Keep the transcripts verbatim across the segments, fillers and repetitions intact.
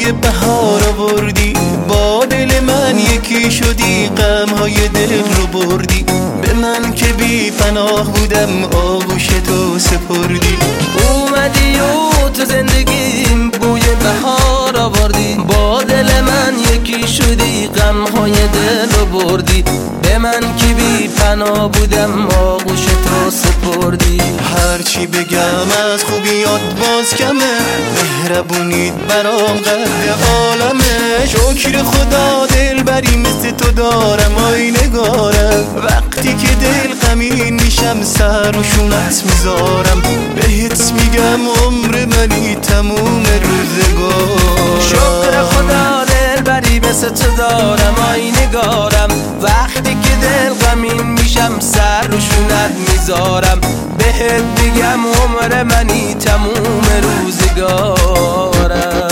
بوی بهار آوردی، با دل من یکی شدی، غمهای دل رو بردی. به من که بی پناه بودم آغوش تو سپردی. اومدی و تو زندگیم بوی بهار آوردی، با دل من یکی شدی، غمهای دل رو بردی. به من که بی پناه بودم آغوش تو سپردی. هرچی بگم از خوبیات باز کمه، مهربونیت برام قد عالمه. شکر خدا دلبری مثل تو دارم، آی نگارم. وقتی که دل غمین میشم سر و شونت میذارم، بهت میگم عمر منی تموم روزگارم. شکر خدا دلبری مثل تو دارم، آی نگارم. وقتی که دل غمین میشم سر و شونت میذارم، بهت بگم عمر منی تموم روزگارم.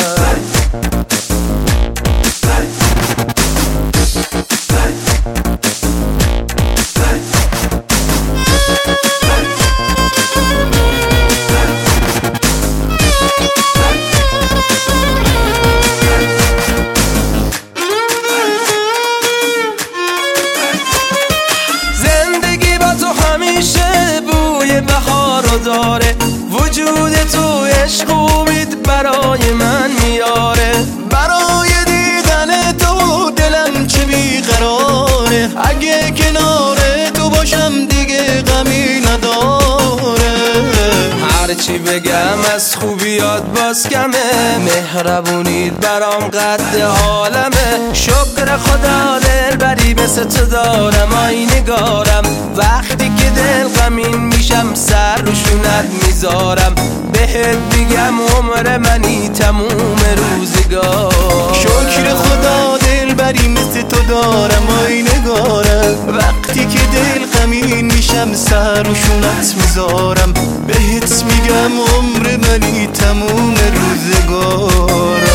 بهارو داره وجود تو، عشق امید برای من میاره. برای دیدن تو دلم چه بیقراره، اگه کنار تو باشم دیگه غمی نداره. هرچی بگم از خوبیات باز کمه، مهربونیت برام قد عالمه. شکر خدا دلبری مثل تو دارم، آی نگارم. وقتی که دل غمین میشم سر و شونت میذارم، بهت بگم عمر منی تموم روزگار. شکر خدا دلبری مثل تو دارم، آی نگارم. وقتی که دل غمین میشم سر و شونت میذارم، بهت میگم عمر منی تموم روزگارم.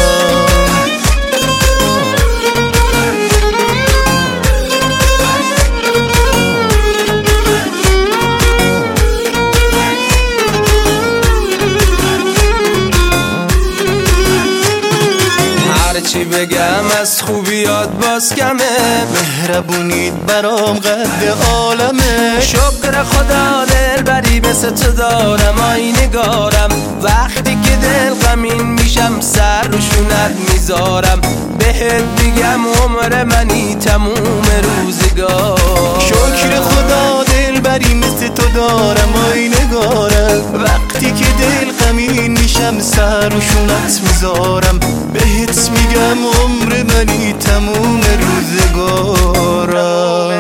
هرچی بگم از خوبیات باز کمه، مهربونیت برام قد عالمه. شکر خدا دلبری مثل تو دارم، آی نگارم. وقتی که دل غمین میشم سر و شونت میذارم، بهت بگم عمر منی تموم روزگار. شکر خدا دلبری مثل تو دارم، آی نگارم. وقتی که دل غمین میشم سر و شونت میذارم، بهت میگم عمر منی تموم روزگارم.